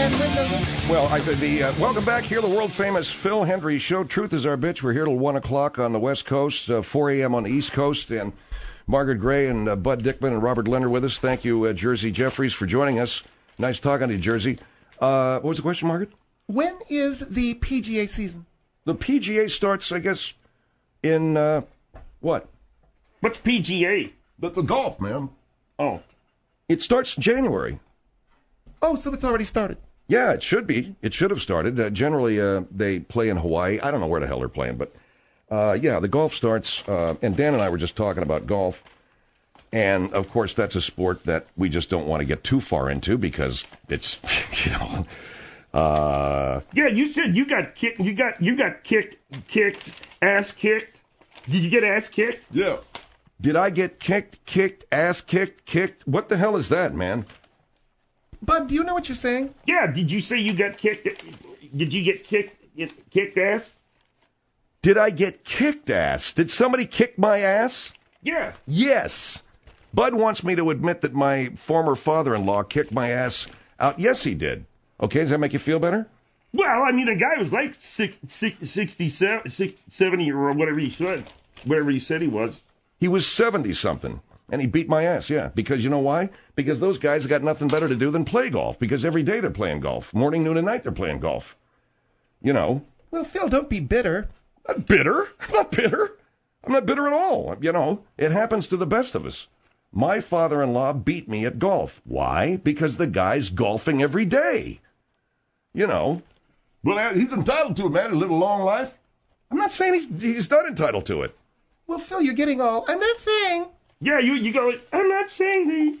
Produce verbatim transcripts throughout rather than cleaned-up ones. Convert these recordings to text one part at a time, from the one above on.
And when the... Well, I, the uh, welcome back here, the world-famous Phil Hendrie Show. Truth is our bitch. We're here till one o'clock on the West Coast, uh, four a.m. on the East Coast, and Margaret Gray and uh, Bud Dickman and Robert Leonard with us. Thank you, uh, Jersey Jeffries, for joining us. Nice talking to you, Jersey. Uh, what was the question, Margaret? When is the P G A season? The P G A starts, I guess, in, uh, what? What's P G A? The, the golf, man. Oh. It starts in January. Oh, so it's already started. Yeah, it should be. It should have started. Uh, generally, uh, they play in Hawaii. I don't know where the hell they're playing, but, uh, yeah, the golf starts, uh, and Dan and I were just talking about golf. And, of course, that's a sport that we just don't want to get too far into because it's, you know... Uh, yeah, you said you got kicked. You got you got kicked, kicked, ass kicked. Did you get ass kicked? Yeah. Did I get kicked, kicked, ass kicked, kicked? What the hell is that, man? Bud, do you know what you're saying? Yeah. Did you say you got kicked? Did you get kicked? Get kicked ass? Did I get kicked ass? Did somebody kick my ass? Yeah. Yes. Bud wants me to admit that my former father-in-law kicked my ass out. Yes, he did. Okay, does that make you feel better? Well, I mean, the guy was like six, six, sixty-seven, six, seventy or whatever he said. Whatever he said he was. He was seventy-something, and he beat my ass, yeah. Because you know why? Because those guys got nothing better to do than play golf, because every day they're playing golf. Morning, noon, and night they're playing golf. You know. Well, Phil, don't be bitter. Not bitter. I'm not bitter. I'm not bitter at all. You know, it happens to the best of us. My father-in-law beat me at golf. Why? Because the guy's golfing every day. You know. Well, he's entitled to it, man, to live a long life. I'm not saying he's he's not entitled to it. Well, Phil, you're getting all... I'm not saying... Yeah, you, you go, I'm not saying the...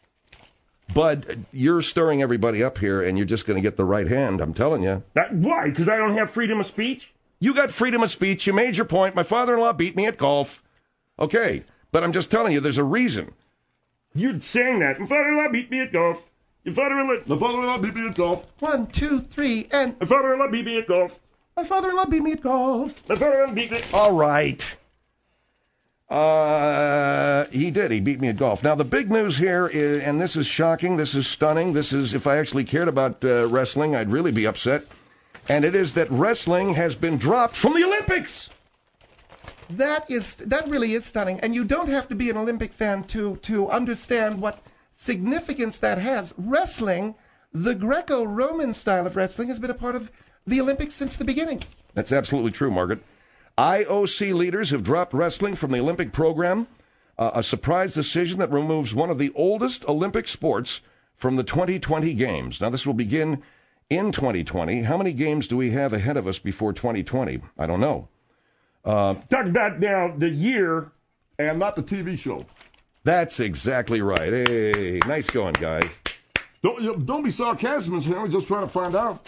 Bud, you're stirring everybody up here, and you're just going to get the right hand, I'm telling you. That, why? Because I don't have freedom of speech? You got freedom of speech. You made your point. My father-in-law beat me at golf. Okay, but I'm just telling you, there's a reason. You're saying that. My father-in-law beat me at golf. Your father-in-law... My father-in-law beat me at golf. One, two, three, and... My father-in-law beat me at golf. My father-in-law beat me at golf. My father-in-law beat me... All right. Uh, he did. He beat me at golf. Now, the big news here is, and this is shocking, this is stunning, this is, if I actually cared about uh, wrestling, I'd really be upset. And it is that wrestling has been dropped from the Olympics. That is, that really is stunning. And you don't have to be an Olympic fan to, to understand what significance that has. Wrestling, the Greco-Roman style of wrestling, has been a part of the Olympics since the beginning. That's absolutely true, Margaret. I O C leaders have dropped wrestling from the Olympic program, uh, a surprise decision that removes one of the oldest Olympic sports from the twenty twenty games. Now, this will begin in twenty twenty. How many games do we have ahead of us before twenty twenty? I don't know. Uh, Talk about now the year and not the T V show. That's exactly right. Hey, nice going, guys. Don't, don't be sarcastic, Mister Henry. Just trying to find out.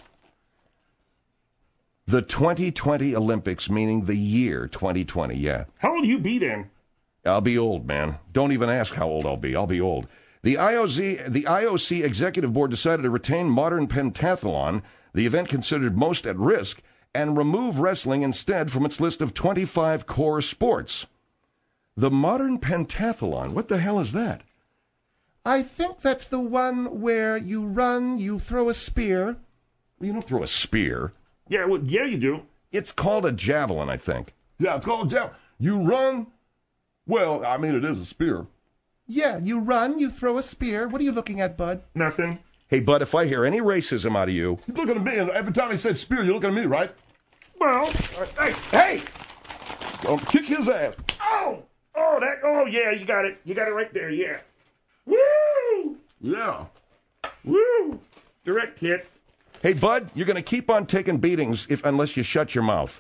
The twenty twenty Olympics, meaning the year twenty twenty, yeah. How old you be then? I'll be old, man. Don't even ask how old I'll be. I'll be old. The I O C, the I O C Executive Board decided to retain modern pentathlon, the event considered most at risk, and remove wrestling instead from its list of twenty-five core sports. The modern pentathlon, what the hell is that? I think that's the one where you run, you throw a spear. You don't throw a spear. Yeah, well, yeah, you do. It's called a javelin, I think. Yeah, it's called a javelin. You run. Well, I mean, it is a spear. Yeah, you run, you throw a spear. What are you looking at, Bud? Nothing. Hey, Bud, if I hear any racism out of you... You're looking at me, and every time he said spear, you're looking at me, right? Well, hey, hey! Don't kick his ass. Oh! Oh, that, oh, yeah, you got it. You got it right there, yeah. Woo! Yeah. Woo! Direct hit. Hey, Bud, you're going to keep on taking beatings if unless you shut your mouth.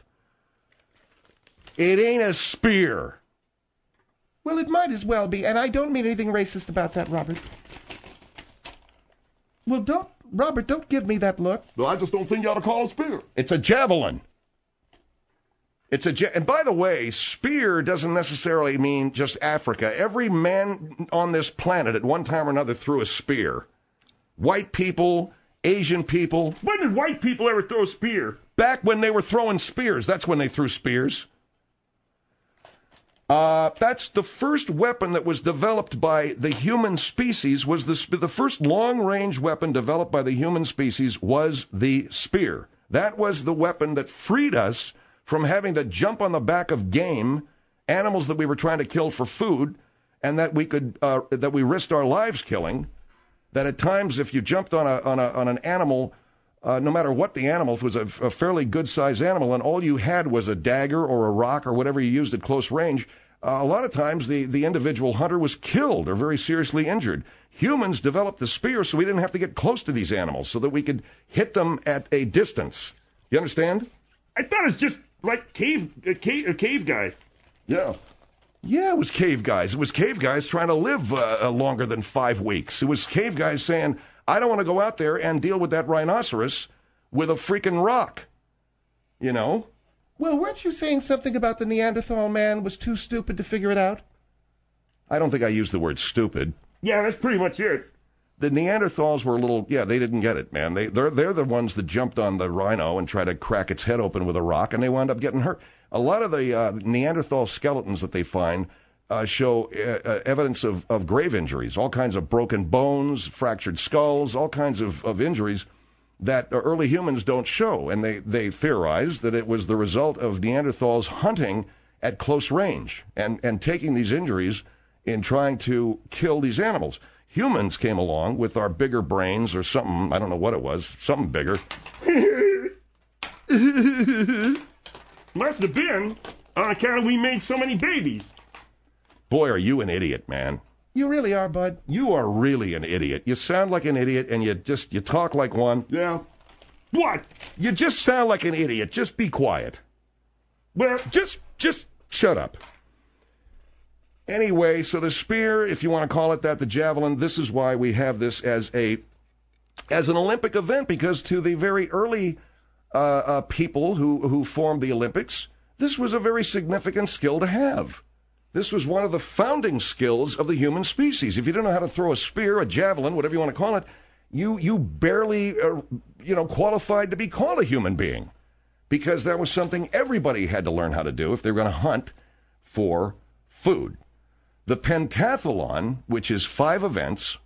It ain't a spear. Well, it might as well be, and I don't mean anything racist about that, Robert. Well, don't, Robert, don't give me that look. No, I just don't think you ought to call it a spear. It's a javelin. It's a ja- and by the way, spear doesn't necessarily mean just Africa. Every man on this planet at one time or another threw a spear. White people, Asian people. When did white people ever throw a spear? Back when they were throwing spears. That's when they threw spears. Uh, that's the first weapon that was developed by the human species. Was the sp- the first long-range weapon developed by the human species was the spear. That was the weapon that freed us from having to jump on the back of game, animals that we were trying to kill for food, and that we could uh, that we risked our lives killing. That at times, if you jumped on a on a on an animal, uh, no matter what the animal, if it was a, a fairly good-sized animal, and all you had was a dagger or a rock or whatever you used at close range, uh, a lot of times the, the individual hunter was killed or very seriously injured. Humans developed the spear so we didn't have to get close to these animals, so that we could hit them at a distance. You understand? I thought it was just like cave, a cave, a cave guy. Yeah. Yeah, it was cave guys. It was cave guys trying to live uh, longer than five weeks. It was cave guys saying, I don't want to go out there and deal with that rhinoceros with a freaking rock. You know? Well, weren't you saying something about the Neanderthal man was too stupid to figure it out? I don't think I used the word stupid. Yeah, that's pretty much it. The Neanderthals were a little, yeah, they didn't get it, man. They, they're, they're the ones that jumped on the rhino and tried to crack its head open with a rock, and they wound up getting hurt. A lot of the uh, Neanderthal skeletons that they find uh, show uh, uh, evidence of, of grave injuries, all kinds of broken bones, fractured skulls, all kinds of, of injuries that early humans don't show. And they, they theorize that it was the result of Neanderthals hunting at close range and, and taking these injuries in trying to kill these animals. Humans came along with our bigger brains or something, I don't know what it was, something bigger. Must have been on account of we made so many babies. Boy, are you an idiot, man. You really are, Bud. You are really an idiot. You sound like an idiot, and you just, you talk like one. Yeah. What? You just sound like an idiot. Just be quiet. Well, Just, just shut up. Anyway, so the spear, if you want to call it that, the javelin, this is why we have this as a, as an Olympic event, because to the very early uh, uh, people who, who formed the Olympics, this was a very significant skill to have. This was one of the founding skills of the human species. If you don't know how to throw a spear, a javelin, whatever you want to call it, you you barely, uh, you know, qualified to be called a human being, because that was something everybody had to learn how to do if they were going to hunt for food. The pentathlon, which is five events,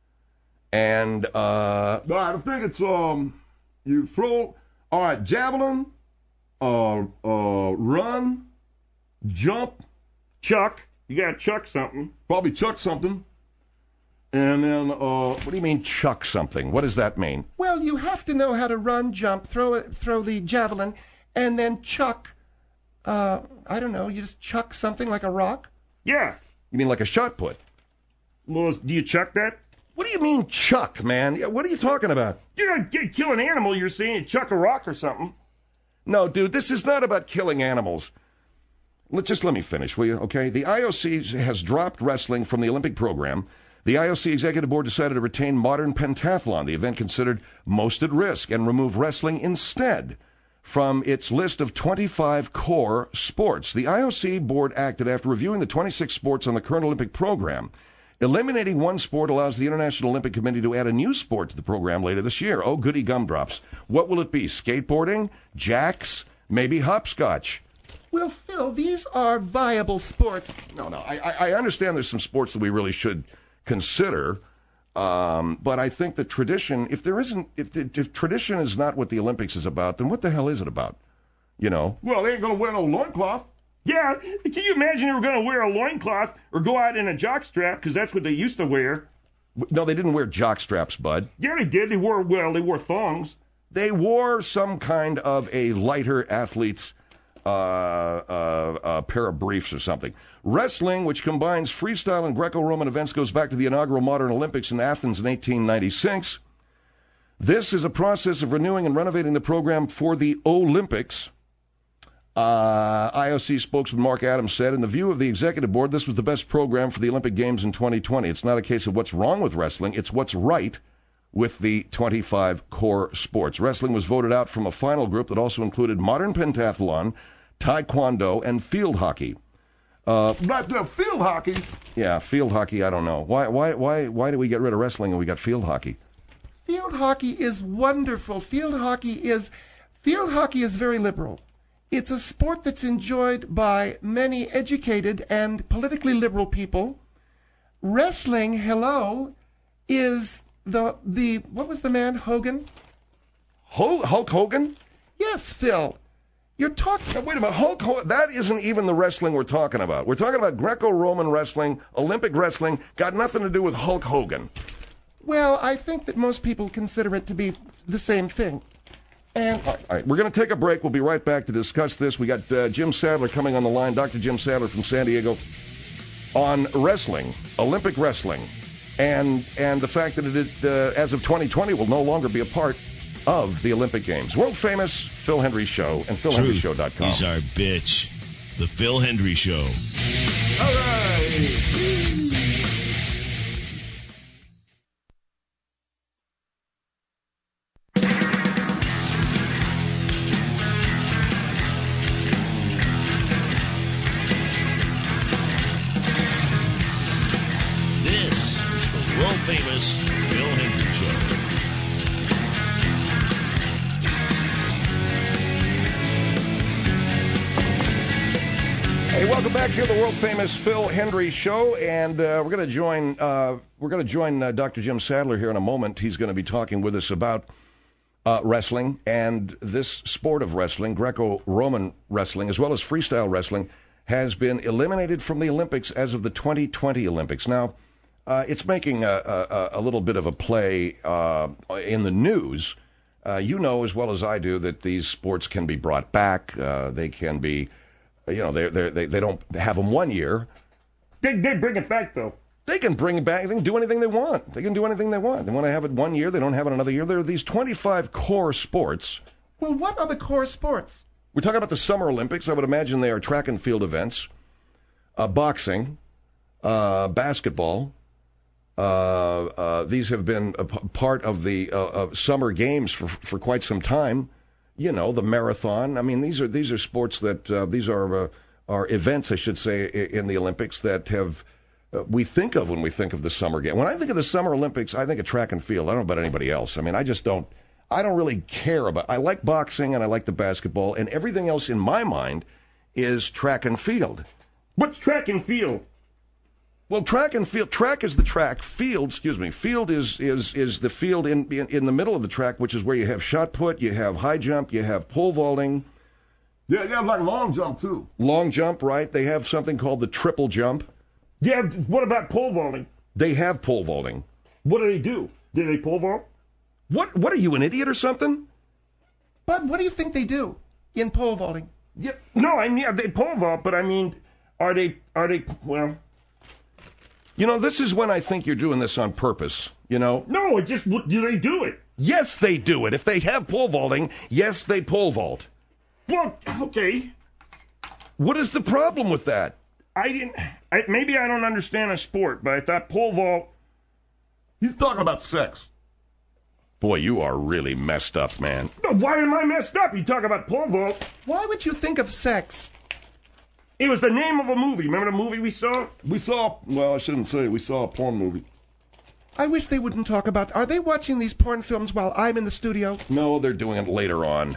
and uh, No, I think it's um, you throw all right, javelin, uh, uh, run, jump, chuck. You gotta chuck something. probably chuck something, and then uh, what do you mean chuck something? What does that mean? Well, you have to know how to run, jump, throw it, throw the javelin, and then chuck. Uh, I don't know. You just chuck something like a rock. Yeah. You mean like a shot put? Well, do you chuck that? What do you mean chuck, man? What are you talking about? You're not get, kill an animal. You're saying you chuck a rock or something. No, dude, this is not about killing animals. Let, just let me finish, will you? Okay? The I O C has dropped wrestling from the Olympic program. The I O C Executive Board decided to retain modern pentathlon, the event considered most at risk, and remove wrestling instead from its list of twenty-five core sports. The I O C Board acted after reviewing the twenty-six sports on the current Olympic program. Eliminating one sport allows the International Olympic Committee to add a new sport to the program later this year. Oh, goody gumdrops. What will it be? Skateboarding? Jacks? Maybe hopscotch? Well, Phil, these are viable sports. No, no. I, I understand there's some sports that we really should consider, um, but I think that tradition, if there isn't, if, the, if tradition is not what the Olympics is about, then what the hell is it about? You know? well, they ain't gonna wear no loincloth. Yeah. Can you imagine they were going to wear a loincloth or go out in a jockstrap? Because that's what they used to wear. No, they didn't wear jock straps, bud. Yeah, they did. They wore, well, they wore thongs. They wore some kind of a lighter athlete's uh, uh, uh, pair of briefs or something. Wrestling, which combines freestyle and Greco-Roman events, goes back to the inaugural modern Olympics in Athens in eighteen ninety-six. This is a process of renewing and renovating the program for the Olympics. Uh, I O C spokesman Mark Adams said, in the view of the executive board, this was the best program for the Olympic Games in twenty twenty. It's not a case of what's wrong with wrestling, it's what's right with the twenty-five core sports. Wrestling was voted out from a final group that also included modern pentathlon, taekwondo, and field hockey. Uh, Not the field hockey. Yeah, field hockey, I don't know. Why, why, why, why did we get rid of wrestling and we got field hockey? Field hockey is wonderful. Field hockey is field hockey is very liberal. It's a sport that's enjoyed by many educated and politically liberal people. Wrestling, hello, is the, the what was the man, Hogan? Hulk, Hulk Hogan? Yes, Phil. You're talking... Now, wait a minute, Hulk Hogan, that isn't even the wrestling we're talking about. We're talking about Greco-Roman wrestling, Olympic wrestling, got nothing to do with Hulk Hogan. Well, I think that most people consider it to be the same thing. And all right, we're going to take a break. We'll be right back to discuss this. We got uh, Jim Sadler coming on the line, Doctor Jim Sadler from San Diego, on wrestling, Olympic wrestling, and and the fact that it, uh, as of twenty twenty, will no longer be a part of the Olympic Games. World famous Phil Hendrie Show and phil hendrie show dot com. He's our bitch. The Phil Hendrie Show. All right. This is the world famous Phil Hendrie Show. Hey, welcome back here to the world-famous Phil Hendrie Show, and uh, we're going to join uh, we're going to join uh, Doctor Jim Sadler here in a moment. He's going to be talking with us about uh, wrestling and this sport of wrestling, Greco-Roman wrestling, as well as freestyle wrestling, has been eliminated from the Olympics as of the twenty twenty Olympics. Now, uh, it's making a, a, a little bit of a play uh, in the news. Uh, you know as well as I do that these sports can be brought back. Uh, they can be... You know, they they they don't have them one year. They they bring it back though. They can bring it back. They can do anything they want. They can do anything they want. They want to have it one year. They don't have it another year. There are these twenty-five core sports. Well, what are the core sports? We're talking about the Summer Olympics. I would imagine they are track and field events, uh, boxing, uh, basketball. Uh, uh, these have been a p- part of the uh, uh, Summer Games for for quite some time. You know, the marathon. I mean, these are these are sports that uh, these are uh, are events, I should say, in the Olympics that have uh, we think of when we think of the summer game. When I think of the Summer Olympics, I think of track and field. I don't know about anybody else. I mean, I just don't. I don't really care about. I like boxing and I like the basketball, and everything else in my mind is track and field. What's track and field? Well, track and field. Track is the track. Field, excuse me. Field is is is the field in, in in the middle of the track, which is where you have shot put, you have high jump, you have pole vaulting. Yeah, you have like long jump too. Long jump, right? They have something called the triple jump. Yeah. What about pole vaulting? They have pole vaulting. What do they do? Do they pole vault? What? What are you, an idiot or something? But what do you think they do in pole vaulting? Yeah. No, I mean yeah, they pole vault, but I mean, are they are they well? You know, this is when I think you're doing this on purpose, you know? No, it just, do they do it? Yes, they do it. If they have pole vaulting, yes, they pole vault. Well, okay. What is the problem with that? I didn't, I, maybe I don't understand a sport, but I thought pole vault. He's talking about sex. Boy, you are really messed up, man. No, why am I messed up? You talk about pole vault. Why would you think of sex? It was the name of a movie. Remember the movie we saw? We saw, well, I shouldn't say, we saw a porn movie. I wish they wouldn't talk about... Are they watching these porn films while I'm in the studio? No, they're doing it later on.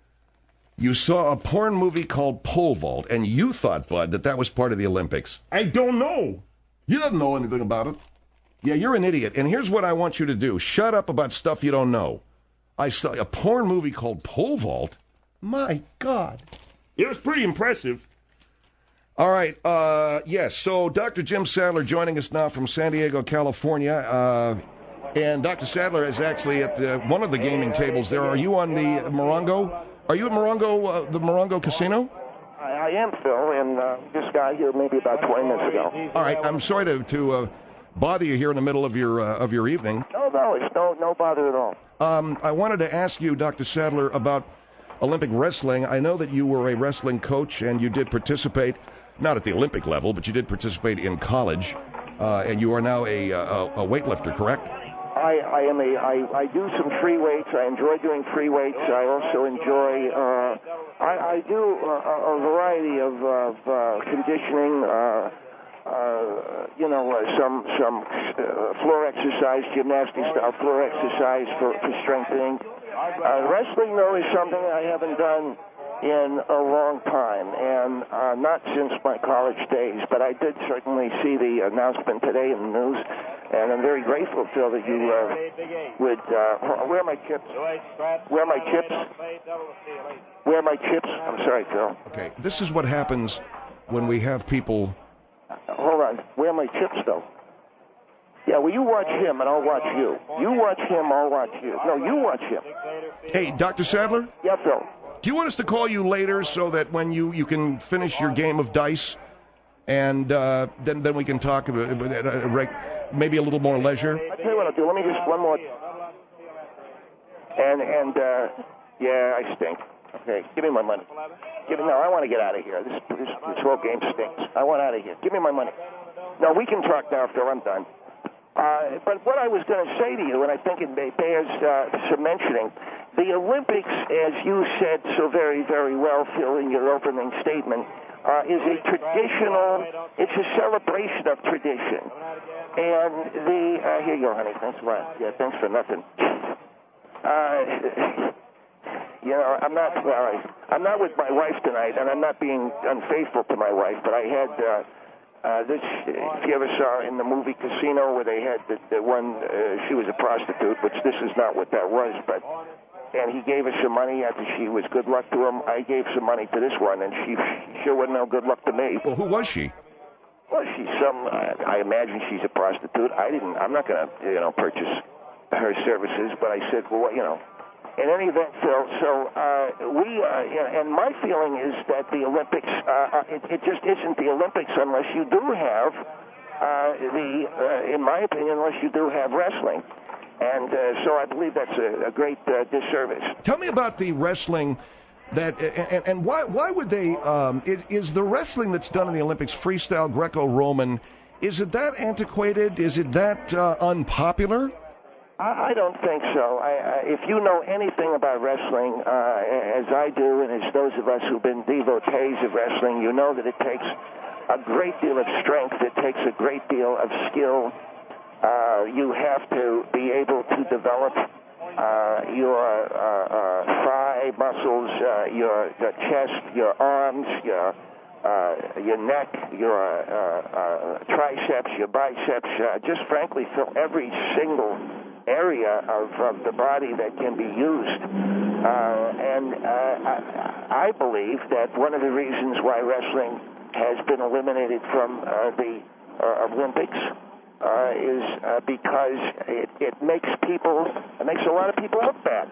You saw a porn movie called Pole Vault, and you thought, Bud, that that was part of the Olympics. I don't know. You don't know anything about it. Yeah, you're an idiot. And here's what I want you to do. Shut up about stuff you don't know. I saw a porn movie called Pole Vault. My God. It was pretty impressive. All right, uh, yes, so Doctor Jim Sadler joining us now from San Diego, California. Uh, and Doctor Sadler is actually at the, one of the gaming tables there. Are you on the Morongo? Are you at Morongo, uh, the Morongo Casino? I, I am, Phil, and uh, just got here maybe about twenty minutes ago. All right, I'm sorry to, to uh, bother you here in the middle of your uh, of your evening. No, no, it's no, no bother at all. Um, I wanted to ask you, Doctor Sadler, about Olympic wrestling. I know that you were a wrestling coach and you did participate. Not at the Olympic level, but you did participate in college, uh, and you are now a, a, a weightlifter, correct? I, I am a I, I do some free weights. I enjoy doing free weights. I also enjoy uh, I, I do a, a variety of, of uh, conditioning. Uh, uh, you know, uh, some some uh, floor exercise, gymnastic style floor exercise for, for strengthening. Uh, wrestling, though, is something I haven't done in a long time, and uh, not since my college days, but I did certainly see the announcement today in the news, and I'm very grateful, Phil, that you uh, would, uh, where are my chips? Where are my chips? Where are my chips? I'm sorry, Phil. Okay, this is what happens when we have people... Hold on, where are my chips, though? Yeah, well, you watch him, and I'll watch you. You watch him, I'll watch you. No, you watch him. Hey, Doctor Sadler? Yeah, Phil. Do you want us to call you later so that when you, you can finish your game of dice, and uh, then then we can talk about uh, maybe a little more leisure? I'll tell you what I'll do. Let me just one more. And, and uh, yeah, I stink. Okay, give me my money. Give me, no, I want to get out of here. This, this, this whole game stinks. I want out of here. Give me my money. No, we can talk now, Phil. I'm done. Uh, but what I was going to say to you, and I think it bears uh, some mentioning, the Olympics, as you said so very, very well, Phil, in your opening statement, uh, is a traditional, it's a celebration of tradition. And the, uh, here you go, honey, thanks a lot. Yeah, thanks for nothing. Uh, you know, I'm not, well, I, I'm not with my wife tonight, and I'm not being unfaithful to my wife, but I had... Uh, Uh, this, if you ever saw in the movie Casino where they had the, the one, uh, she was a prostitute, which this is not what that was, but, and he gave her some money after she was good luck to him. I gave some money to this one, and she sure wasn't no good luck to me. Well, who was she? Well, she's some, uh, I imagine she's a prostitute. I didn't, I'm not going to, you know, purchase her services, but I said, well, you know, in any event, Phil, so uh, we, uh, and my feeling is that the Olympics, uh, it, it just isn't the Olympics unless you do have uh, the, uh, in my opinion, unless you do have wrestling. And uh, so I believe that's a, a great uh, disservice. Tell me about the wrestling that, and, and why why would they, um, is, is the wrestling that's done in the Olympics, freestyle, Greco-Roman, is it that antiquated? Is it that uh, unpopular? I don't think so. I, I, if you know anything about wrestling, uh, as I do, and as those of us who've been devotees of wrestling, you know that it takes a great deal of strength. It takes a great deal of skill. Uh, you have to be able to develop uh, your uh, uh, thigh muscles, uh, your, your chest, your arms, your uh, your neck, your uh, uh, triceps, your biceps. Uh, just frankly, Phil, every single area of, of the body that can be used. Uh, and uh, I, I believe that one of the reasons why wrestling has been eliminated from uh, the uh, Olympics uh, is uh, because it, it makes people, it makes a lot of people look bad.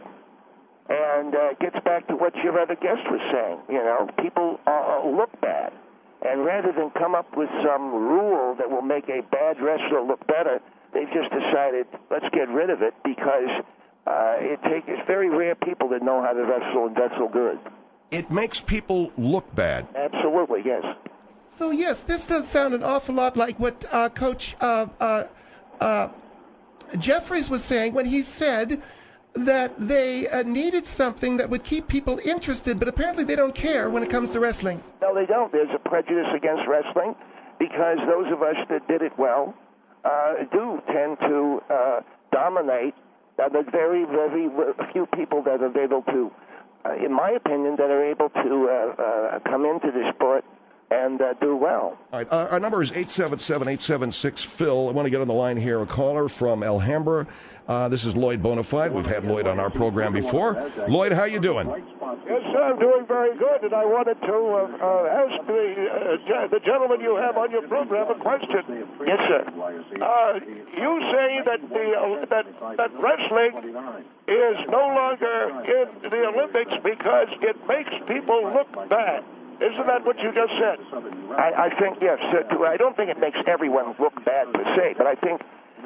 And uh, gets back to what your other guest was saying. You know, people uh, look bad. And rather than come up with some rule that will make a bad wrestler look better, they've just decided, let's get rid of it because uh, it takes it's very rare people that know how to wrestle and wrestle good. It makes people look bad. Absolutely, yes. So, yes, this does sound an awful lot like what uh, Coach uh, uh, uh, Jeffries was saying when he said that they uh, needed something that would keep people interested, but apparently they don't care when it comes to wrestling. No, they don't. There's a prejudice against wrestling because those of us that did it well Uh, do tend to uh, dominate. Uh, the very, very few people that are able to, uh, in my opinion, that are able to uh, uh, come into the sport and uh, do well. All right, uh, our number is eight seven seven, eight seven six, Phil. I want to get on the line here. A caller from Alhambra. Uh, this is Lloyd Bonafide. We've had Lloyd on our program before. Lloyd, how you doing? Yes, sir, I'm doing very good, and I wanted to uh, uh, ask the, uh, the gentleman you have on your program a question. Yes, sir. Uh, you say that the uh, that that wrestling is no longer in the Olympics because it makes people look bad. Isn't that what you just said? I, I think, yes. Uh, I don't think it makes everyone look bad per se, but I think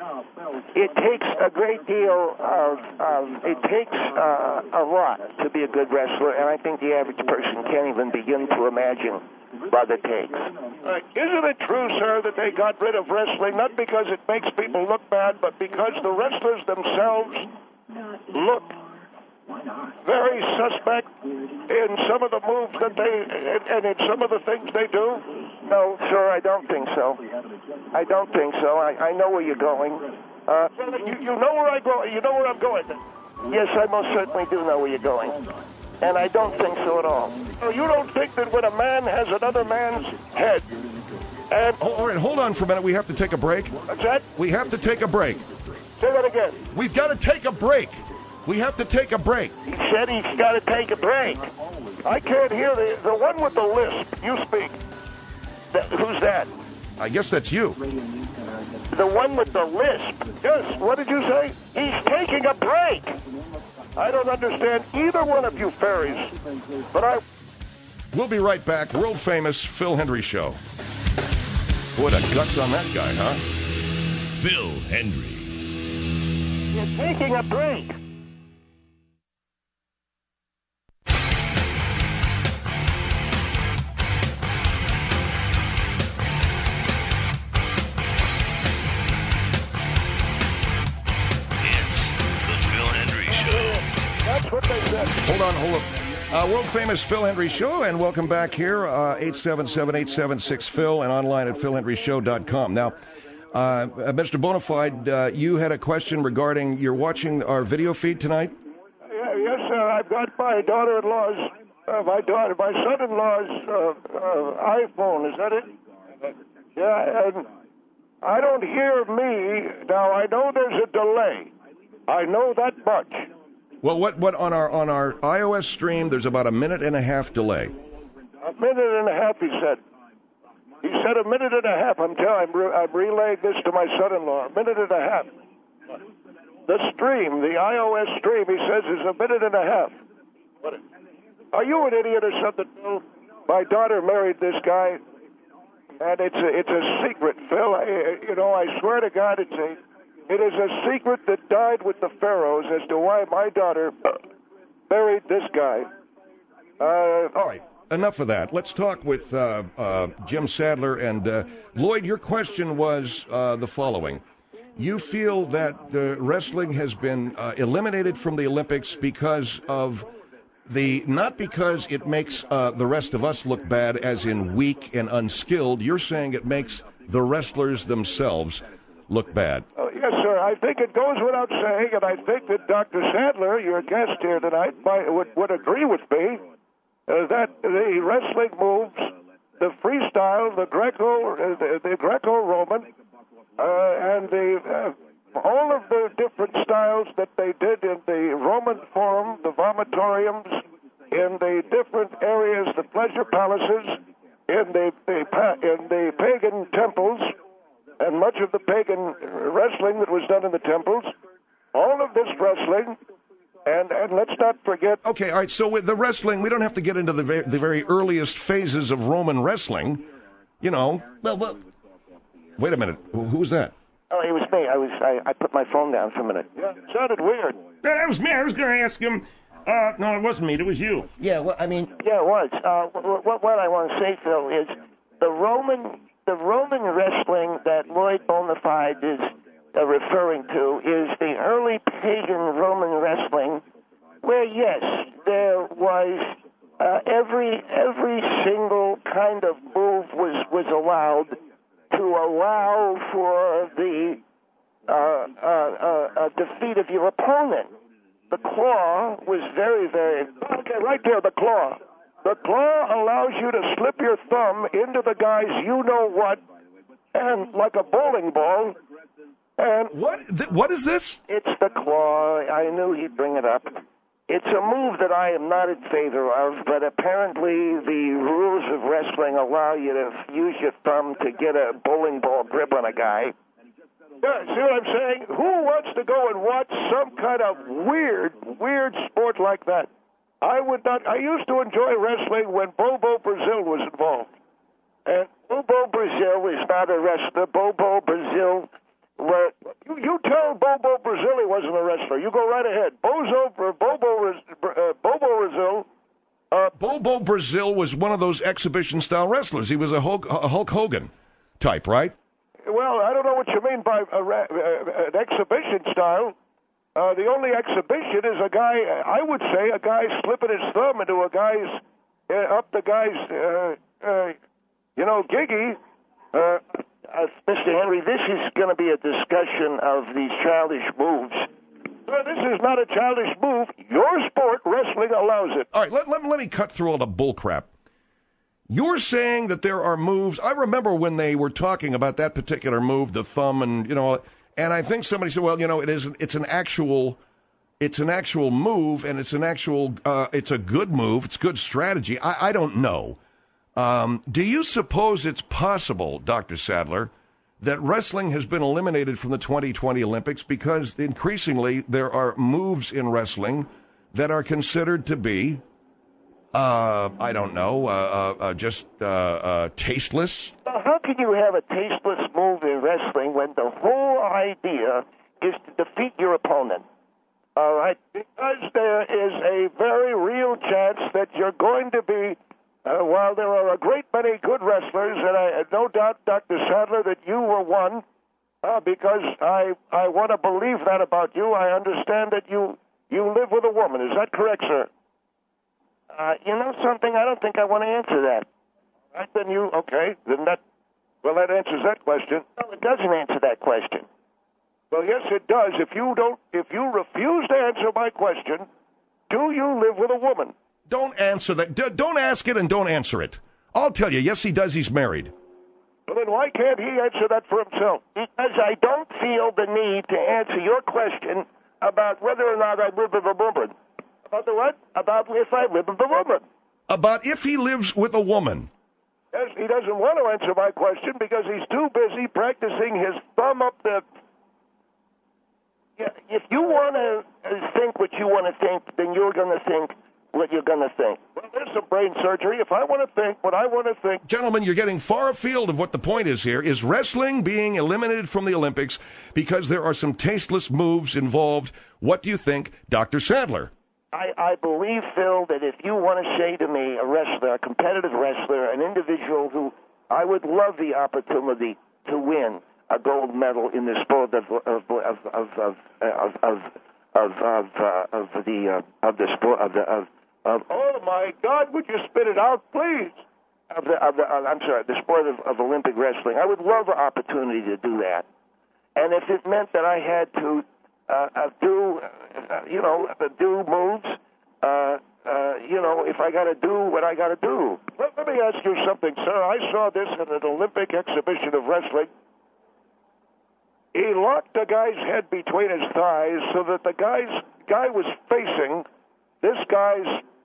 it takes a great deal of, um, it takes uh, a lot to be a good wrestler, and I think the average person can't even begin to imagine what it takes. Uh, isn't it true, sir, that they got rid of wrestling not because it makes people look bad, but because the wrestlers themselves look very suspect in some of the moves that they, and in some of the things they do? No, sir, I don't think so. I don't think so. I, I know where you're going. Uh, well, you, you know where I go. You know where I'm going. Then. Yes, I most certainly do know where you're going. and I don't think so at all. So you don't think that when a man has another man's head, and... Oh, all right, hold on for a minute. We have to take a break. What's that? We have to take a break. Say that again. We've got to take a break. We have to take a break. He said he's got to take a break. I can't hear the the one with the lisp. You speak. The, who's that? I guess that's you. The one with the lisp. Yes, what did you say? He's taking a break. I don't understand either one of you fairies. But I... We'll be right back. World famous Phil Hendrie Show. Boy, the guts on that guy, huh? Phil Hendrie. You're taking a break. It's the Phil Hendrie Show. That's what they said. Hold on, hold on. Uh, world famous Phil Hendrie Show, and welcome back here, uh, eight seven seven, eight seven six, Phil, and online at phil hendrie show dot com. Now, uh, Mister Bonafide, uh, you had a question regarding, you're watching our video feed tonight? Yeah, yes, sir. I've got my daughter-in-law's, uh, my daughter, my son-in-law's uh, uh, iPhone. Is that it? Yeah, and I don't hear me. Now, I know there's a delay. I know that much. Well, what, what on our on our iOS stream, there's about a minute and a half delay. A minute and a half, he said. He said a minute and a half. I'm telling I'm, re- I'm relaying this to my son-in-law. A minute and a half. The stream, the iOS stream, he says, is a minute and a half. What? Are you an idiot or something, Phil? My daughter married this guy, and it's a, it's a secret, Phil. I, you know, I swear to God, it's a... It is a secret that died with the pharaohs as to why my daughter married this guy. Uh, All right, enough of that. Let's talk with uh, uh, Jim Sadler. And uh, Lloyd, your question was uh, the following. You feel that the wrestling has been uh, eliminated from the Olympics because of the, not because it makes uh, the rest of us look bad, as in weak and unskilled. You're saying it makes the wrestlers themselves look bad. Uh, yes, sir. I think it goes without saying, and I think that Doctor Sadler, your guest here tonight, might, would, would agree with me, uh, that the wrestling moves, the freestyle, the Greco, uh, the, the Greco-Roman, uh, and the uh, all of the different styles that they did in the Roman Forum, the vomitoriums, in the different areas, the pleasure palaces, in the, the in the pagan temples, and much of the pagan wrestling that was done in the temples, all of this wrestling, and, and let's not forget... Okay, all right, so with the wrestling, we don't have to get into the very, the very earliest phases of Roman wrestling. You know, well, well... Wait a minute, who, who was that? Oh, it was me. I was. I, I put my phone down for a minute. Yeah, it sounded weird. Yeah, that was me. I was going to ask him. Uh, no, it wasn't me. It was you. Yeah, well, I mean... Yeah, it was. Uh, what, what I want to say, Phil, is the Roman... The Roman wrestling that Lloyd Bonafide is uh, referring to is the early pagan Roman wrestling, where yes, there was uh, every every single kind of move was was allowed to allow for the uh, uh, uh, uh, defeat of your opponent. The claw was very very okay. Right there, the claw. The claw allows you to slip your thumb into the guy's you-know-what, and like a bowling ball, and... What? Th- what is this? It's the claw. I knew he'd bring it up. It's a move that I am not in favor of, but apparently the rules of wrestling allow you to use your thumb to get a bowling ball grip on a guy. Yeah, see what I'm saying? Who wants to go and watch some kind of weird, weird sport like that? I would not. I used to enjoy wrestling when Bobo Brazil was involved. And Bobo Brazil is not a wrestler. Bobo Brazil, were, you, you tell Bobo Brazil he wasn't a wrestler. You go right ahead. Bozo, Bobo, uh, Bobo Brazil. Uh, Bobo Brazil was one of those exhibition-style wrestlers. He was a Hulk, a Hulk Hogan type, right? Well, I don't know what you mean by a, uh, an exhibition style. Uh, the only exhibition is a guy, I would say, a guy slipping his thumb into a guy's, uh, up the guy's, uh, uh, you know, giggy. Uh, uh, Mister Henry, this is going to be a discussion of these childish moves Well, this is not a childish move. Your sport, wrestling, allows it. All right, let, let, let me cut through all the bull crap. You're saying that there are moves. I remember when they were talking about that particular move, the thumb, and you know, and I think somebody said, well, you know, it is it's an actual it's an actual move, and it's an actual uh, it's a good move. It's good strategy. I, I don't know. Um, do you suppose it's possible, Doctor Sadler, that wrestling has been eliminated from the twenty twenty Olympics because increasingly there are moves in wrestling that are considered to be, uh, I don't know, uh, uh, uh, just uh, uh, tasteless? How can you have a tasteless move in wrestling when the whole idea is to defeat your opponent? All right? Because there is a very real chance that you're going to be, uh, while there are a great many good wrestlers, and I have no doubt, Doctor Sadler, that you were one, uh, because I I want to believe that about you. I understand that you, you live with a woman. Is that correct, sir? Uh, you know something? I don't think I want to answer that. Right, then you, okay, then that, well, that answers that question. No, it doesn't answer that question. Well, yes, it does. If you don't, if you refuse to answer my question, do you live with a woman? Don't answer that. D- don't ask it and don't answer it. I'll tell you, yes, he does. He's married. Well, then why can't he answer that for himself? Because I don't feel the need to answer your question about whether or not I live with a woman. About the what? About if I live with a woman. About if he lives with a woman. Yes, he doesn't want to answer my question because he's too busy practicing his thumb up the... Yeah, if you want to think what you want to think, then you're going to think what you're going to think. Well, there's some brain surgery. If I want to think what I want to think... Gentlemen, you're getting far afield of what the point is here. Is wrestling being eliminated from the Olympics because there are some tasteless moves involved? What do you think, Doctor Sadler? I, I believe, Phil, that if you want to say to me, a wrestler, a competitive wrestler, an individual who I would love the opportunity to win a gold medal in the sport of of of of of of of, of, of, uh, of the uh, of the sport of the of, of oh my God, would you spit it out, please? Of the of the uh, I'm sorry, the sport of, of Olympic wrestling. I would love the opportunity to do that, and if it meant that I had to uh, uh, do uh, you know uh, do moves. Uh, uh, you know, if I got to do what I got to do. Let, let me ask you something, sir. I saw this at an Olympic exhibition of wrestling. He locked the guy's head between his thighs so that the guy's guy was facing this guy's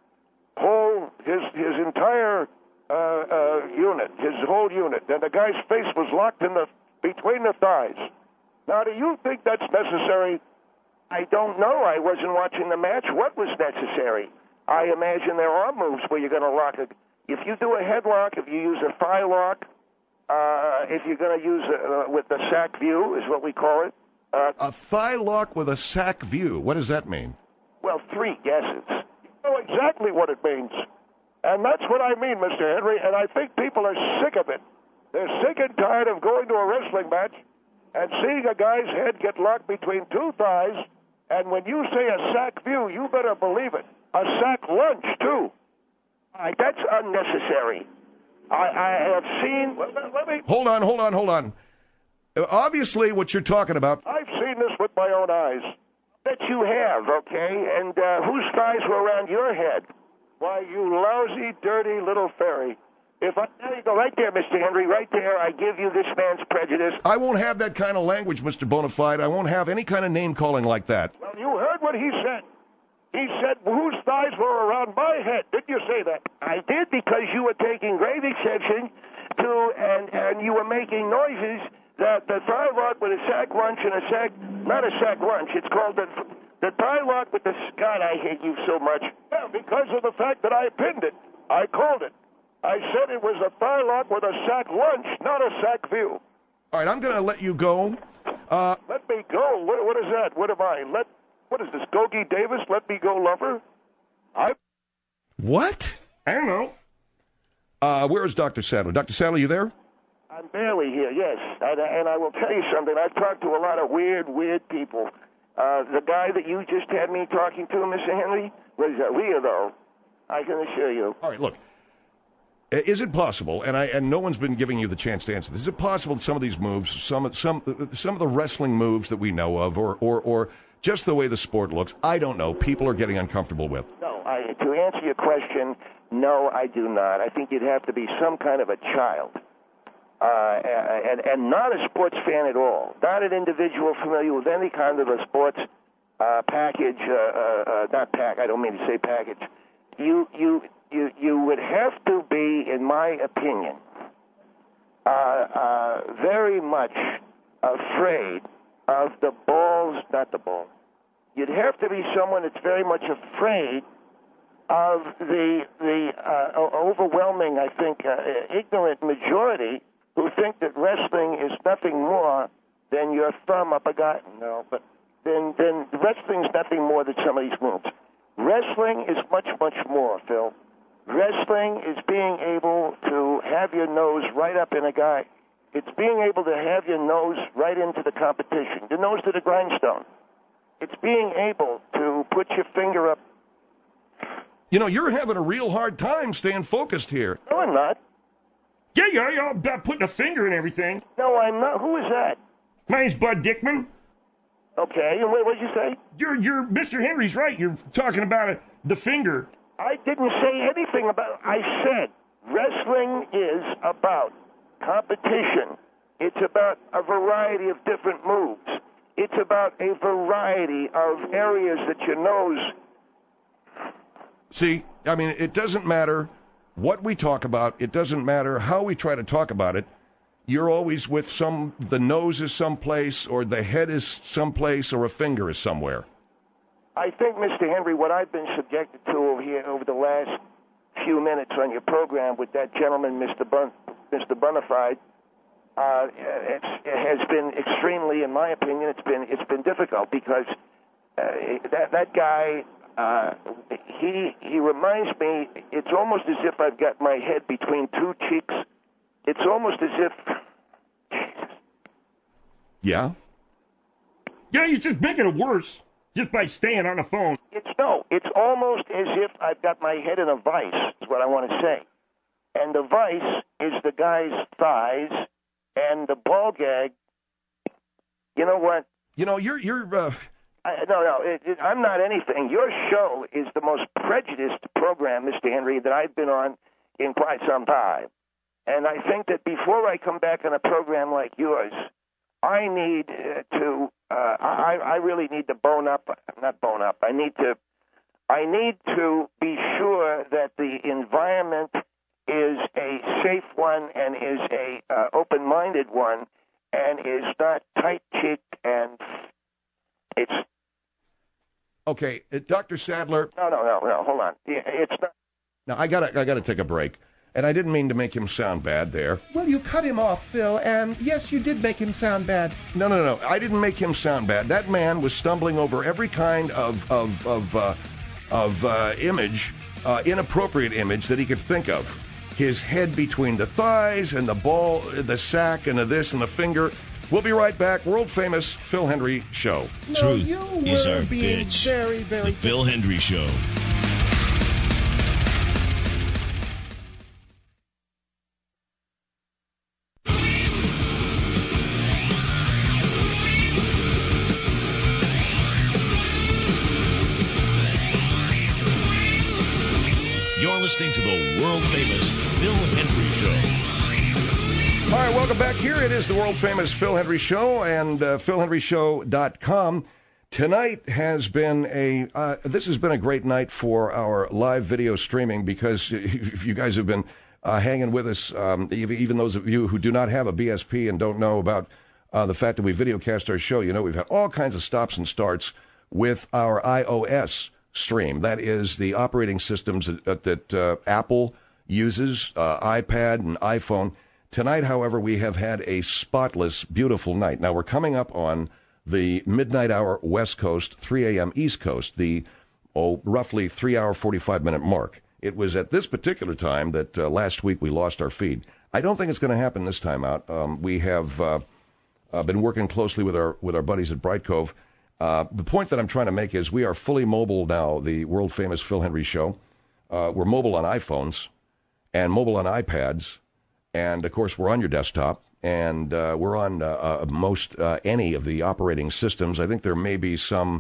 whole, his his entire uh, uh, unit, his whole unit, and the guy's face was locked in the between the thighs. Now, do you think that's necessary? I don't know. I wasn't watching the match. What was necessary? I imagine there are moves where you're going to lock it. If you do a headlock, if you use a thigh lock, uh, if you're going to use it uh, with the sack view, is what we call it. Uh, a thigh lock with a sack view. What does that mean? Well, three guesses. You know exactly what it means. And that's what I mean, Mister Henry, and I think people are sick of it. They're sick and tired of going to a wrestling match and seeing a guy's head get locked between two thighs, and when you say a sack view, you better believe it. A sack lunch, too. All right, that's unnecessary. I, I have seen... Let, let me... Hold on, hold on, hold on. Obviously, what you're talking about... I've seen this with my own eyes. That you have, okay? And uh, whose thighs were around your head? Why, you lousy, dirty little fairy. If I, there you go, right there, Mister Henry, right there. I give you this man's prejudice. I won't have that kind of language, Mister Bonafide. I won't have any kind of name-calling like that. Well, you heard what he said. He said, whose thighs were around my head. Didn't you say that? I did, because you were taking great exception to, and, and you were making noises that the thigh lock with a sack lunch and a sack, not a sack lunch, it's called the, the thigh lock with the, God, I hate you so much. Yeah, because of the fact that I pinned it. I called it. I said it was a thigh lock with a sack lunch, not a sack view. All right, I'm going to let you go. Uh, let me go? What, what is that? What am I? Let What is this, Gogi Davis? Let me go, lover? I. What? I don't know. Uh, where is Doctor Sadler? Doctor Sadler, you there? I'm barely here, yes. And, and I will tell you something. I've talked to a lot of weird, weird people. Uh, the guy that you just had me talking to, Mister Henry, was a weirdo. I can assure you. All right, look. Is it possible, and I and no one's been giving you the chance to answer this, is it possible that some of these moves, some some some of the wrestling moves that we know of, or or, or just the way the sport looks, I don't know, people are getting uncomfortable with? No, I, to answer your question, no, I do not. I think you'd have to be some kind of a child. Uh, and, and not a sports fan at all. Not an individual familiar with any kind of a sports uh, package. Uh, uh, uh, not pack. I don't mean to say package. You, you, you, you would have to be, in my opinion, uh, uh, very much afraid of the balls. Not the ball. You'd have to be someone that's very much afraid of the the uh, overwhelming, I think, uh, ignorant majority who think that wrestling is nothing more than your thumb up a guy. No, but then then wrestling's nothing more than some of these moves. Wrestling is much, much more, Phil. Wrestling is being able to have your nose right up in a guy. It's being able to have your nose right into the competition, your nose to the grindstone. It's being able to put your finger up. You know, you're having a real hard time staying focused here. No, I'm not. Yeah, yeah, you're all about putting a finger in everything. No, I'm not. Who is that? My name's Bud Dickman. Okay, and what did you say? You're, you're, Mister Henry's right. You're talking about it, the finger. I didn't say anything about. I said wrestling is about competition. It's about a variety of different moves. It's about a variety of areas that your nose. See, I mean, it doesn't matter what we talk about. It doesn't matter how we try to talk about it. You're always with some, the nose is someplace, or the head is someplace, or a finger is somewhere. I think, Mister Henry, what I've been subjected to over here over the last few minutes on your program with that gentleman, Mister Bun, Mister Bonafide, uh, it's, it has been extremely, in my opinion, it's been it's been difficult because uh, that that guy. Uh, he he reminds me, it's almost as if I've got my head between two cheeks. It's almost as if... Jesus. Yeah? Yeah, you're just making it worse just by staying on the phone. It's no, it's almost as if I've got my head in a vice, is what I want to say. And the vice is the guy's thighs, and the ball gag, you know what? You know, you're... you're uh... I, no, no, it, it, I'm not anything. Your show is the most prejudiced program, Mister Henry, that I've been on in quite some time. And I think that before I come back on a program like yours, I need uh, to, uh, I, I really need to bone up, not bone up, I need to, I need to be sure that the environment is a safe one and is a uh, open-minded one and is not tight-cheeked and it's... Okay, uh, Doctor Sadler. No, no, no, no. Hold on. It's not. Now I gotta, I gotta take a break, and I didn't mean to make him sound bad there. Well, you cut him off, Phil, and yes, you did make him sound bad. No, no, no. I didn't make him sound bad. That man was stumbling over every kind of of of uh, of uh, image, uh, inappropriate image that he could think of. His head between the thighs and the ball, the sack, and the this and the finger. We'll be right back. World famous Phil Hendry Show. No, Truth you is were our being bitch. Very, very The Phil Hendry Show. You're listening to the world famous Phil Hendry Show. All right, welcome back. Here it is, the world famous Phil Hendry Show and uh, phil hendry show dot com. Tonight has been a, uh, this has been a great night for our live video streaming because if you guys have been uh, hanging with us, um, even those of you who do not have a B S P and don't know about uh, the fact that we videocast our show, you know we've had all kinds of stops and starts with our iOS stream. That is the operating systems that, that uh, Apple uses, uh, iPad and iPhone. Tonight, however, we have had a spotless, beautiful night. Now, we're coming up on the midnight hour West Coast, three a.m. East Coast, the oh, roughly three hour, forty-five minute mark. It was at this particular time that uh, last week we lost our feed. I don't think it's going to happen this time out. Um, we have uh, uh, been working closely with our with our buddies at Bright Cove. Uh, the point that I'm trying to make is we are fully mobile now, the world-famous Phil Hendry Show. Uh, we're mobile on iPhones and mobile on iPads. And, of course, we're on your desktop, and uh, we're on uh, uh, most uh, any of the operating systems. I think there may be some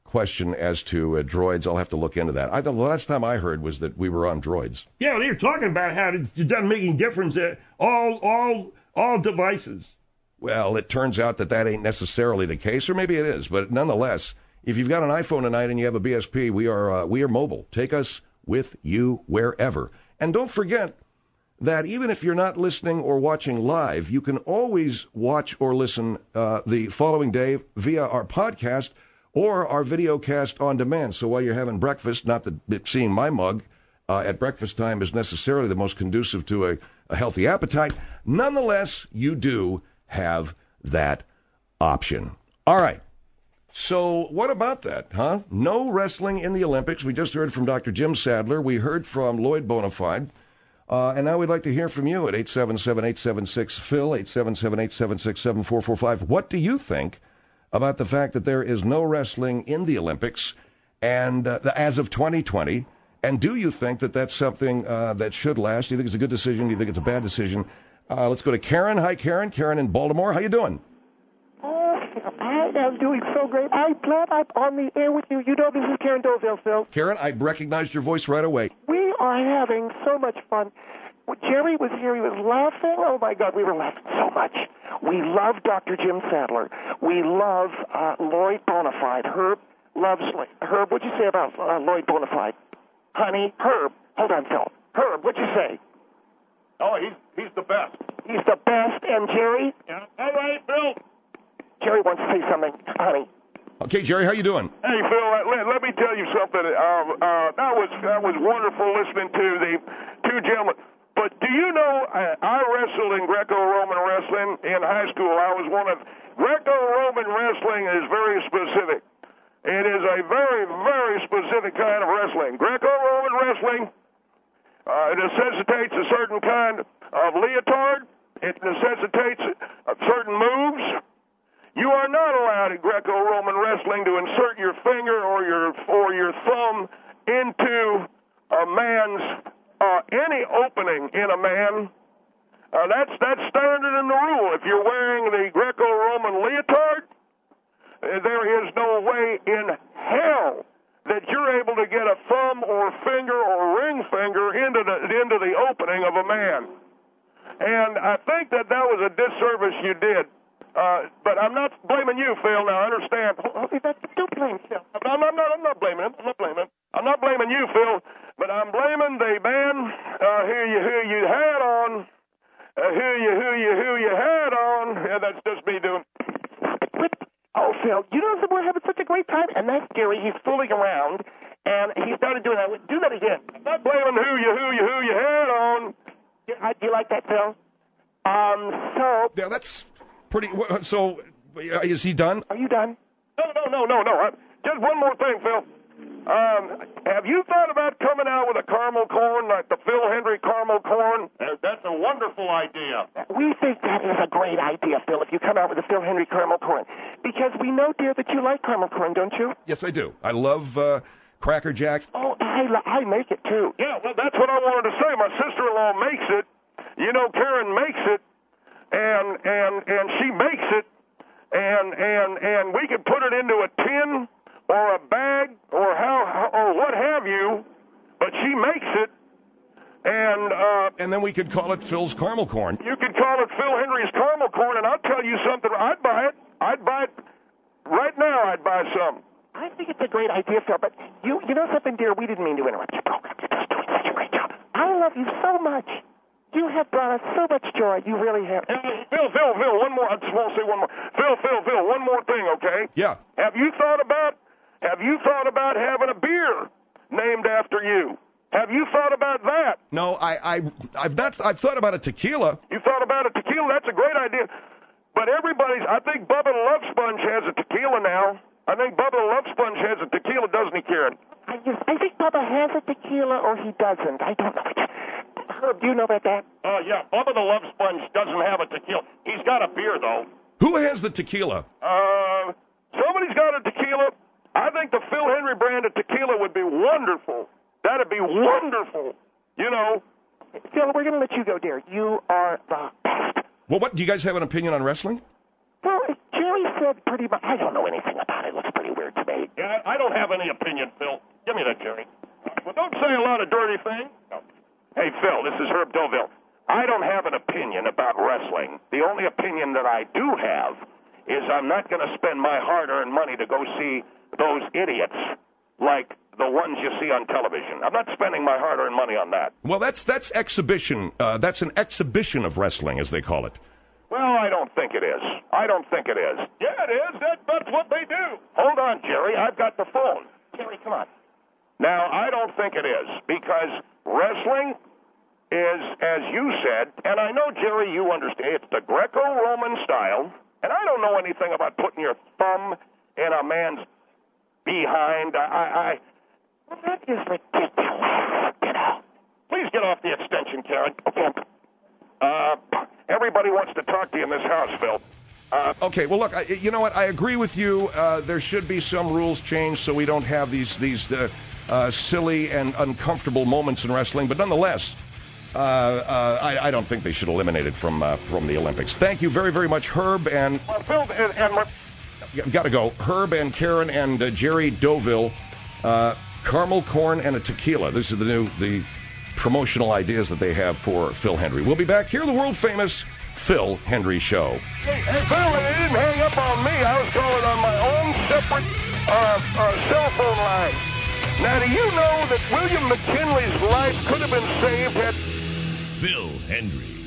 question as to uh, droids. I'll have to look into that. I thought the last time I heard was that we were on droids. Yeah, they were talking about how it doesn't make any difference at all, all, all devices. Well, it turns out that that ain't necessarily the case, or maybe it is. But nonetheless, if you've got an iPhone tonight and you have a B S P, we are uh, we are mobile. Take us with you wherever. And don't forget that even if you're not listening or watching live, you can always watch or listen uh, the following day via our podcast or our video cast on demand. So while you're having breakfast, not that seeing my mug uh, at breakfast time is necessarily the most conducive to a, a healthy appetite, nonetheless, you do have that option. All right. So what about that, huh? No wrestling in the Olympics. We just heard from Doctor Jim Sadler. We heard from Lloyd Bonafide. Uh, and now we'd like to hear from you at eight seven seven, eight seven six, P H I L, eight seven seven, eight seven six, seven four four five. What do you think about the fact that there is no wrestling in the Olympics and uh, as of twenty twenty? And do you think that that's something uh, that should last? Do you think it's a good decision? Do you think it's a bad decision? Uh, let's go to Karen. Hi, Karen. Karen in Baltimore. How you doing? Oh, I am doing so great. I'm glad I'm on the air with you. You know this is Karen Doville, Phil. Karen, I recognized your voice right away. We are having so much fun. When Jerry was here, he was laughing. Oh, my God, we were laughing so much. We love Doctor Jim Sadler. We love uh, Lloyd Bonafide. Herb loves Herb. What'd you say about uh, Lloyd Bonafide? Honey, Herb. Hold on, Phil. Herb, what'd you say? Oh, he's he's the best. He's the best. And Jerry? Yeah. All right, Bill. Jerry wants to say something. Honey. Okay, Jerry, how you doing? Hey, Phil. Let, let me tell you something. Uh, uh, that was that was wonderful listening to the two gentlemen. But do you know, I, I wrestled in Greco-Roman wrestling in high school. I was one of Greco-Roman wrestling is very specific. It is a very, very specific kind of wrestling. Greco-Roman wrestling, uh, it necessitates a certain kind of leotard. It necessitates uh, certain moves. You are not allowed in Greco-Roman wrestling to insert your finger or your or your thumb into a man's uh, any opening in a man. Uh, that's that's standard in the rule. If you're wearing the Greco-Roman leotard, uh, there is no way in hell that you're able to get a thumb or finger or ring finger into the into the opening of a man. And I think that that was a disservice you did. Uh, but I'm not blaming you, Phil. Now, understand. Don't blame Phil. I'm, I'm, not, I'm not blaming him. I'm not blaming him. I'm not blaming you, Phil. But I'm blaming the man uh, who you who you had on, uh, who you who you who you had on. Yeah, that's just me doing. Oh, Phil, you know we're having such a great time, and that's Gary. He's fooling around, and he started doing that. Do that again. I'm not blaming who you who you who you had on. Do you like that, Phil? Um. So. Yeah, that's. Pretty. So, is he done? Are you done? No, no, no, no, no. Just one more thing, Phil. Um, have you thought about coming out with a caramel corn, like the Phil Hendry caramel corn? Uh, that's a wonderful idea. We think that is a great idea, Phil, if you come out with a Phil Hendry caramel corn. Because we know, dear, that you like caramel corn, don't you? Yes, I do. I love uh, Cracker Jacks. Oh, I, I make it, too. Yeah, well, that's what I wanted to say. My sister-in-law makes it. You know, Karen makes it. And and and she makes it, and and and we could put it into a tin or a bag or how or what have you, but she makes it, and uh, and then we could call it Phil's caramel corn. You could call it Phil Hendry's caramel corn, and I'll tell you something. I'd buy it. I'd buy it right now. I'd buy some. I think it's a great idea, Phil. But you you know something, dear? We didn't mean to interrupt your program. You're just doing such a great job. I love you so much. You have brought us so much joy. You really have. Phil, Phil, Phil, one more. I just want to say one more. Phil, Phil, Phil, one more thing, okay? Yeah. Have you thought about, have you thought about having a beer named after you? Have you thought about that? No, I, I, I've not. I've thought about a tequila. You thought about a tequila? That's a great idea. But everybody's. I think Bubba the Love Sponge has a tequila now. I think Bubba the Love Sponge has a tequila, doesn't he, Karen? I, just, I think Bubba has a tequila or he doesn't. I don't know. Herb, do you know about that? Oh, uh, yeah. Bubba the Love Sponge doesn't have a tequila. He's got a beer, though. Who has the tequila? Uh, somebody's got a tequila. I think the Phil Hendry brand of tequila would be wonderful. That'd be wonderful. You know. Phil, we're going to let you go, dear. You are the best. Well, what? Do you guys have an opinion on wrestling? Well, Jerry said pretty much. I don't know anything about it. It looks pretty weird to me. Yeah, I don't have any opinion, Phil. Give me that, Jerry. Well, don't say a lot of dirty things. No. Hey, Phil, this is Herb Deauville. I don't have an opinion about wrestling. The only opinion that I do have is I'm not going to spend my hard-earned money to go see those idiots like the ones you see on television. I'm not spending my hard-earned money on that. Well, that's that's exhibition. Uh, that's an exhibition of wrestling, as they call it. Well, I don't think it is. I don't think it is. Yeah, it is. That, that's what they do. Hold on, Jerry. I've got the phone. Jerry, come on. Now, I don't think it is, because wrestling is, as you said, and I know, Jerry, you understand, it's the Greco-Roman style, and I don't know anything about putting your thumb in a man's behind. I, I, I well, that is ridiculous. Get out. Please get off the extension, Karen. Okay. Uh, everybody wants to talk to you in this house, Phil. Uh, okay, well, look, I, you know what? I agree with you. Uh, there should be some rules changed so we don't have these these uh, uh, silly and uncomfortable moments in wrestling. But nonetheless, uh, uh, I, I don't think they should eliminate it from uh, from the Olympics. Thank you very, very much, Herb and. Well, Phil and. and Got to go. Herb and Karen and uh, Jerry Deauville, uh, caramel corn and a tequila. This is the new the promotional ideas that they have for Phil Hendrie. We'll be back here, the world famous Phil Hendrie Show. Hey, hey, Phil, they didn't hang up on me. I was calling on my own separate uh, uh, cell phone line. Now, do you know that William McKinley's life could have been saved had Phil Hendrie.